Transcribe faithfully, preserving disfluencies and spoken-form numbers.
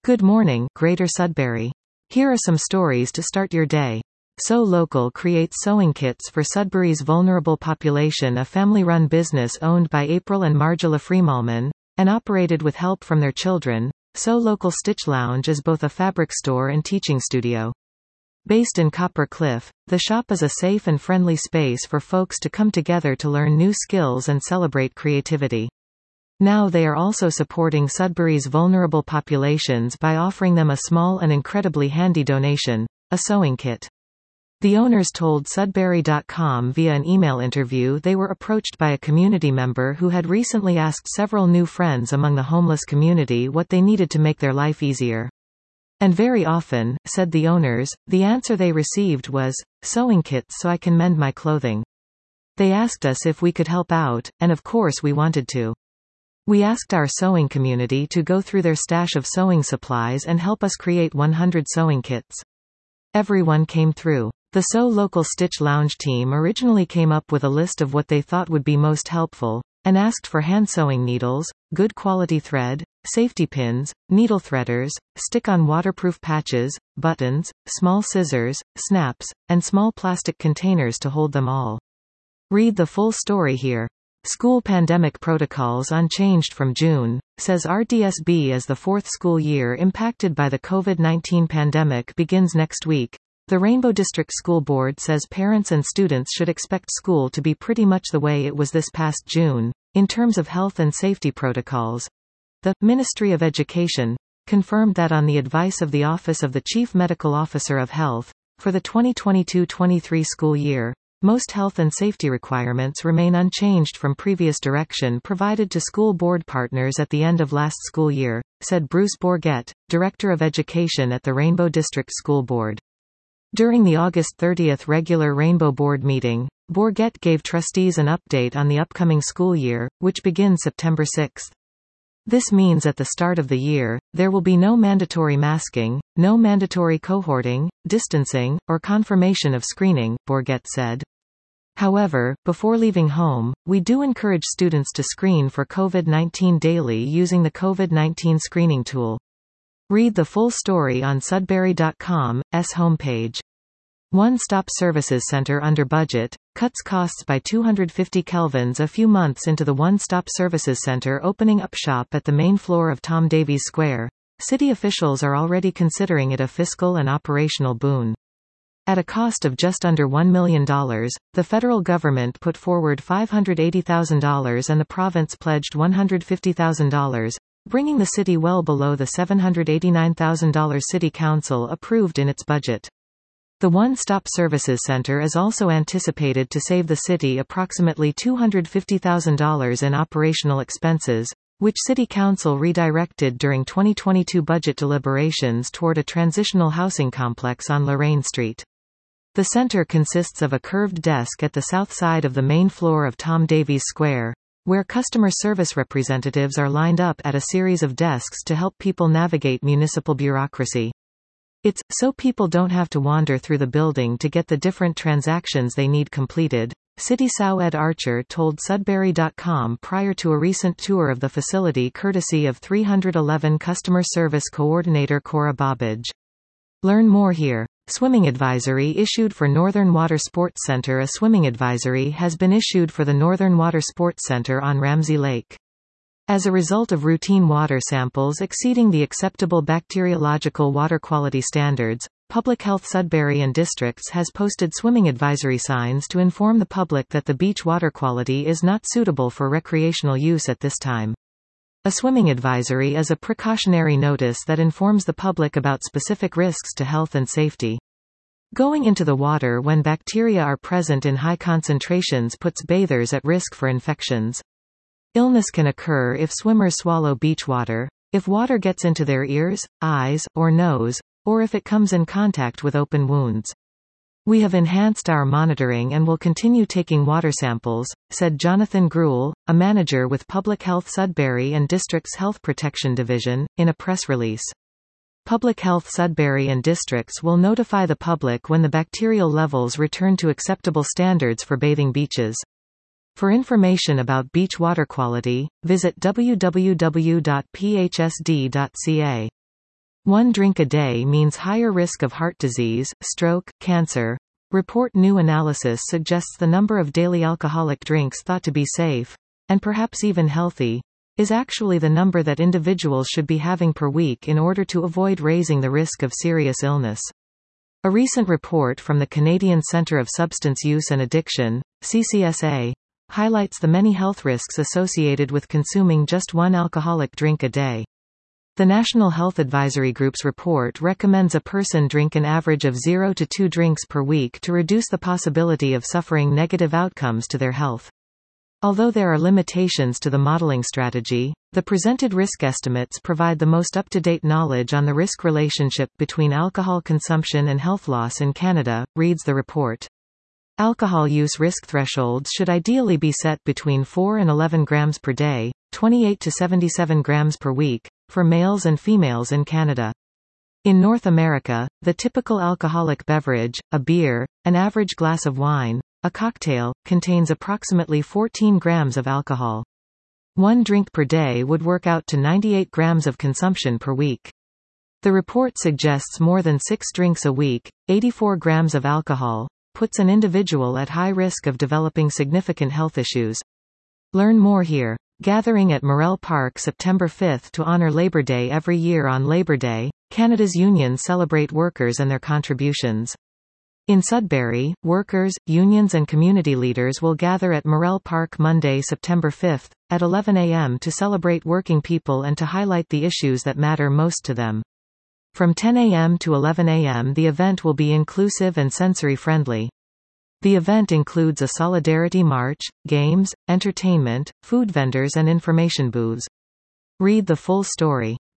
Good morning, Greater Sudbury. Here are some stories to start your day. So Local creates sewing kits for Sudbury's vulnerable population. A family-run business owned by April and Margela Freemalman, and operated with help from their children, So Local Stitch Lounge is both a fabric store and teaching studio. Based in Copper Cliff, the shop is a safe and friendly space for folks to come together to learn new skills and celebrate creativity. Now they are also supporting Sudbury's vulnerable populations by offering them a small and incredibly handy donation, a sewing kit. The owners told Sudbury dot com via an email interview they were approached by a community member who had recently asked several new friends among the homeless community what they needed to make their life easier. And very often, said the owners, the answer they received was, sewing kits so I can mend my clothing. They asked us if we could help out, and of course we wanted to. We asked our sewing community to go through their stash of sewing supplies and help us create one hundred sewing kits. Everyone came through. The So Local Stitch Lounge team originally came up with a list of what they thought would be most helpful, and asked for hand sewing needles, good quality thread, safety pins, needle threaders, stick-on waterproof patches, buttons, small scissors, snaps, and small plastic containers to hold them all. Read the full story here. School pandemic protocols unchanged from June, says R D S B as the fourth school year impacted by the COVID nineteen pandemic begins next week. The Rainbow District School Board says parents and students should expect school to be pretty much the way it was this past June, in terms of health and safety protocols. The Ministry of Education confirmed that on the advice of the Office of the Chief Medical Officer of Health, for the twenty twenty-two twenty-three school year, most health and safety requirements remain unchanged from previous direction provided to school board partners at the end of last school year, said Bruce Bourget, Director of Education at the Rainbow District School Board. During the August thirtieth regular Rainbow Board meeting, Bourget gave trustees an update on the upcoming school year, which begins September sixth. This means at the start of the year, there will be no mandatory masking, no mandatory cohorting, distancing, or confirmation of screening, Bourget said. However, before leaving home, we do encourage students to screen for COVID nineteen daily using the COVID nineteen screening tool. Read the full story on Sudbury dot com's homepage. One Stop Services Center under budget, cuts costs by two hundred fifty kelvins a few months into the One Stop Services Center opening up shop at the main floor of Tom Davies Square. City officials are already considering it a fiscal and operational boon. At a cost of just under one million dollars, the federal government put forward five hundred eighty thousand dollars and the province pledged one hundred fifty thousand dollars, bringing the city well below the seven hundred eighty-nine thousand dollars City Council approved in its budget. The One Stop Services Center is also anticipated to save the city approximately two hundred fifty thousand dollars in operational expenses, which City Council redirected during twenty twenty-two budget deliberations toward a transitional housing complex on Lorraine Street. The center consists of a curved desk at the south side of the main floor of Tom Davies Square, where customer service representatives are lined up at a series of desks to help people navigate municipal bureaucracy. It's so people don't have to wander through the building to get the different transactions they need completed, City S O Ed Archer told Sudbury dot com prior to a recent tour of the facility courtesy of three eleven Customer Service Coordinator Cora Bobbage. Learn more here. Swimming advisory issued for Northern Water Sports Center. A swimming advisory has been issued for the Northern Water Sports Center on Ramsey Lake. As a result of routine water samples exceeding the acceptable bacteriological water quality standards, Public Health Sudbury and Districts has posted swimming advisory signs to inform the public that the beach water quality is not suitable for recreational use at this time. A swimming advisory is a precautionary notice that informs the public about specific risks to health and safety. Going into the water when bacteria are present in high concentrations puts bathers at risk for infections. Illness can occur if swimmers swallow beach water, if water gets into their ears, eyes, or nose, or if it comes in contact with open wounds. We have enhanced our monitoring and will continue taking water samples, said Jonathan Gruel, a manager with Public Health Sudbury and Districts Health Protection Division, in a press release. Public Health Sudbury and Districts will notify the public when the bacterial levels return to acceptable standards for bathing beaches. For information about beach water quality, visit w w w dot p h s d dot c a. One drink a day means higher risk of heart disease, stroke, cancer. Report new analysis suggests the number of daily alcoholic drinks thought to be safe, and perhaps even healthy, is actually the number that individuals should be having per week in order to avoid raising the risk of serious illness. A recent report from the Canadian Centre of Substance Use and Addiction, C C S A, highlights the many health risks associated with consuming just one alcoholic drink a day. The National Health Advisory Group's report recommends a person drink an average of zero to two drinks per week to reduce the possibility of suffering negative outcomes to their health. Although there are limitations to the modeling strategy, the presented risk estimates provide the most up-to-date knowledge on the risk relationship between alcohol consumption and health loss in Canada, reads the report. Alcohol use risk thresholds should ideally be set between four and eleven grams per day, twenty-eight to seventy-seven grams per week, for males and females in Canada. In North America, the typical alcoholic beverage, a beer, an average glass of wine, a cocktail, contains approximately fourteen grams of alcohol. One drink per day would work out to ninety-eight grams of consumption per week. The report suggests more than six drinks a week, eighty-four grams of alcohol, puts an individual at high risk of developing significant health issues. Learn more here. Gathering at Morel Park September fifth to honor Labor Day. Every year on Labor Day, Canada's unions celebrate workers and their contributions. In Sudbury, workers, unions and community leaders will gather at Morel Park Monday, September fifth, at eleven a m to celebrate working people and to highlight the issues that matter most to them. From ten a m to eleven a m the event will be inclusive and sensory-friendly. The event includes a solidarity march, games, entertainment, food vendors and information booths. Read the full story.